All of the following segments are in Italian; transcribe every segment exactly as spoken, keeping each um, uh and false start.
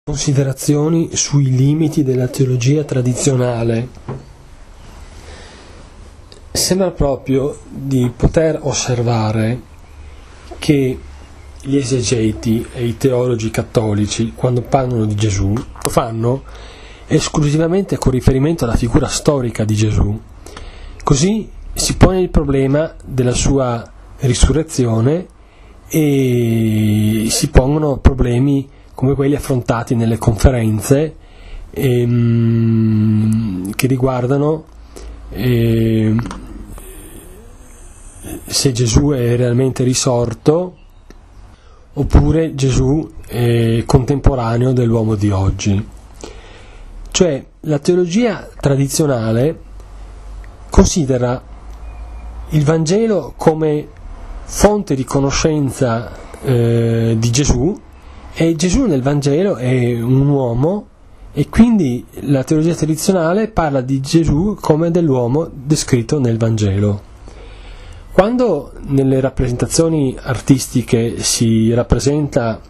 Considerazioni sui limiti della teologia tradizionale. Sembra proprio di poter osservare che gli esegeti e i teologi cattolici, quando parlano di Gesù, lo fanno esclusivamente con riferimento alla figura storica di Gesù. Così si pone il problema della sua risurrezione e si pongono problemi come quelli affrontati nelle conferenze ehm, che riguardano ehm, se Gesù è realmente risorto oppure Gesù è contemporaneo dell'uomo di oggi. Cioè, la teologia tradizionale considera il Vangelo come fonte di conoscenza eh, di Gesù, e Gesù nel Vangelo è un uomo, e quindi la teologia tradizionale parla di Gesù come dell'uomo descritto nel Vangelo. Quando nelle rappresentazioni artistiche si rappresenta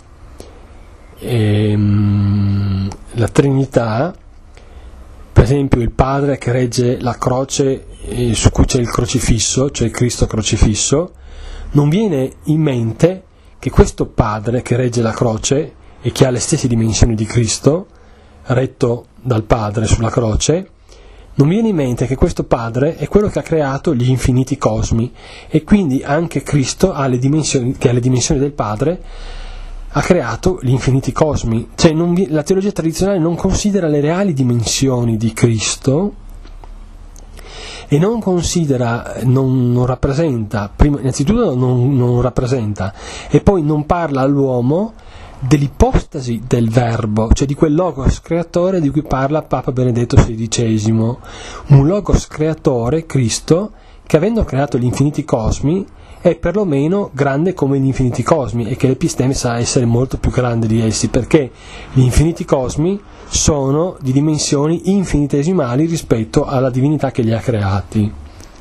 ehm, la Trinità, per esempio il Padre che regge la croce eh, su cui c'è il crocifisso, cioè Cristo crocifisso, non viene in mente che questo Padre che regge la croce e che ha le stesse dimensioni di Cristo, retto dal Padre sulla croce, non viene in mente che questo Padre è quello che ha creato gli infiniti cosmi, e quindi anche Cristo ha le dimensioni, che ha le dimensioni del Padre, ha creato gli infiniti cosmi. Cioè non vi, la teologia tradizionale non considera le reali dimensioni di Cristo e non considera, non, non rappresenta, prima, innanzitutto non, non rappresenta, e poi non parla all'uomo dell'ipostasi del verbo, cioè di quel logos creatore di cui parla Papa Benedetto sedicesimo, un logos creatore, Cristo, che avendo creato gli infiniti cosmi è perlomeno grande come gli infiniti cosmi, e che l'Episteme sa essere molto più grande di essi, perché gli infiniti cosmi sono di dimensioni infinitesimali rispetto alla divinità che li ha creati.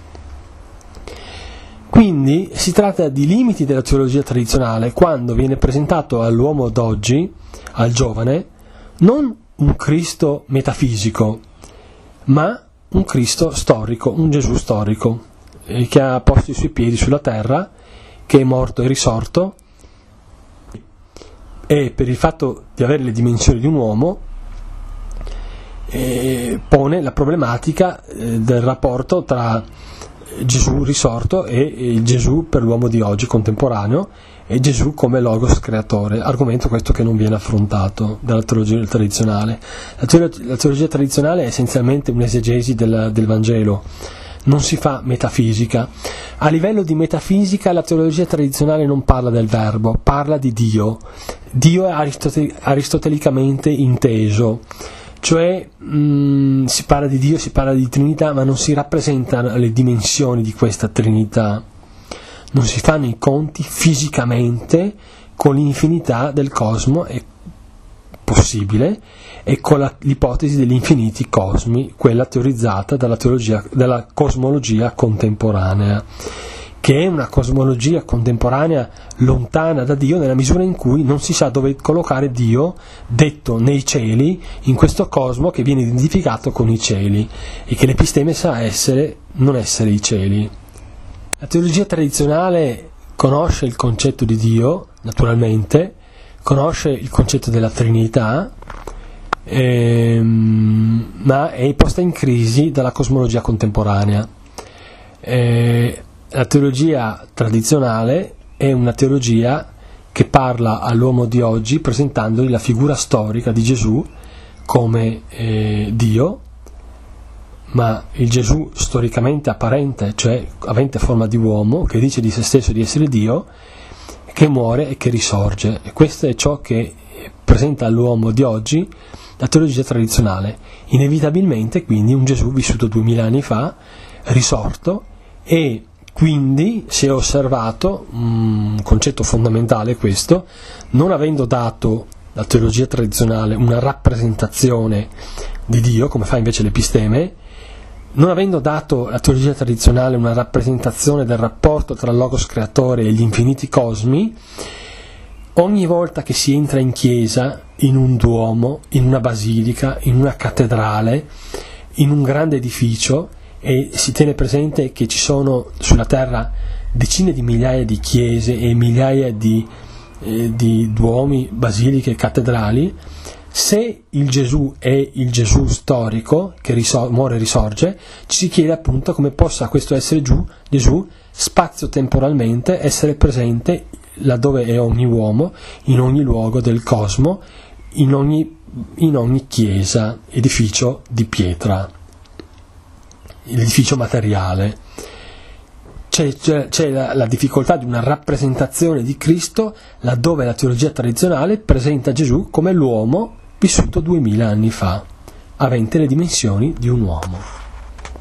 Quindi si tratta di limiti della teologia tradizionale quando viene presentato all'uomo d'oggi, al giovane, non un Cristo metafisico, ma un Cristo storico, un Gesù storico, che ha posto i suoi piedi sulla terra, che è morto e risorto, e per il fatto di avere le dimensioni di un uomo eh, pone la problematica eh, del rapporto tra Gesù risorto e, e Gesù per l'uomo di oggi contemporaneo, e Gesù come logos creatore, argomento questo che non viene affrontato dalla teologia tradizionale. La teologia, la teologia tradizionale è essenzialmente un'esegesi del, del Vangelo, non si fa metafisica. A livello di metafisica la teologia tradizionale non parla del verbo, parla di Dio. Dio è aristote- aristotelicamente inteso, cioè mh, si parla di Dio, si parla di Trinità, ma non si rappresentano le dimensioni di questa Trinità, non si fanno i conti fisicamente con l'infinità del cosmo, è possibile, e con la, l'ipotesi degli infiniti cosmi, quella teorizzata dalla, teologia, dalla cosmologia contemporanea, che è una cosmologia contemporanea lontana da Dio, nella misura in cui non si sa dove collocare Dio detto nei cieli, in questo cosmo che viene identificato con i cieli, e che l'Episteme sa essere non essere i cieli. La teologia tradizionale conosce il concetto di Dio, naturalmente, conosce il concetto della Trinità, ehm, ma è posta in crisi dalla cosmologia contemporanea. Eh, la teologia tradizionale è una teologia che parla all'uomo di oggi presentandogli la figura storica di Gesù come eh, Dio, ma il Gesù storicamente apparente, cioè avente forma di uomo, che dice di se stesso di essere Dio, che muore e che risorge. E questo è ciò che presenta all'uomo di oggi la teologia tradizionale. Inevitabilmente quindi un Gesù vissuto duemila anni fa, risorto, e quindi si è osservato un concetto fondamentale, questo, non avendo dato la teologia tradizionale una rappresentazione di Dio, come fa invece l'Episteme, non avendo dato la teologia tradizionale una rappresentazione del rapporto tra il logos creatore e gli infiniti cosmi, ogni volta che si entra in chiesa in un duomo, in una basilica, in una cattedrale, in un grande edificio, e si tiene presente che ci sono sulla terra decine di migliaia di chiese e migliaia di, eh, di duomi, basiliche e cattedrali. Se il Gesù è il Gesù storico che risor- muore e risorge, ci si chiede appunto come possa questo essere giù, Gesù spazio-temporalmente essere presente laddove è ogni uomo, in ogni luogo del cosmo, in ogni, in ogni chiesa, edificio di pietra, l'edificio materiale. C'è, c'è, c'è la, la difficoltà di una rappresentazione di Cristo laddove la teologia tradizionale presenta Gesù come l'uomo vissuto duemila anni fa, avente le dimensioni di un uomo.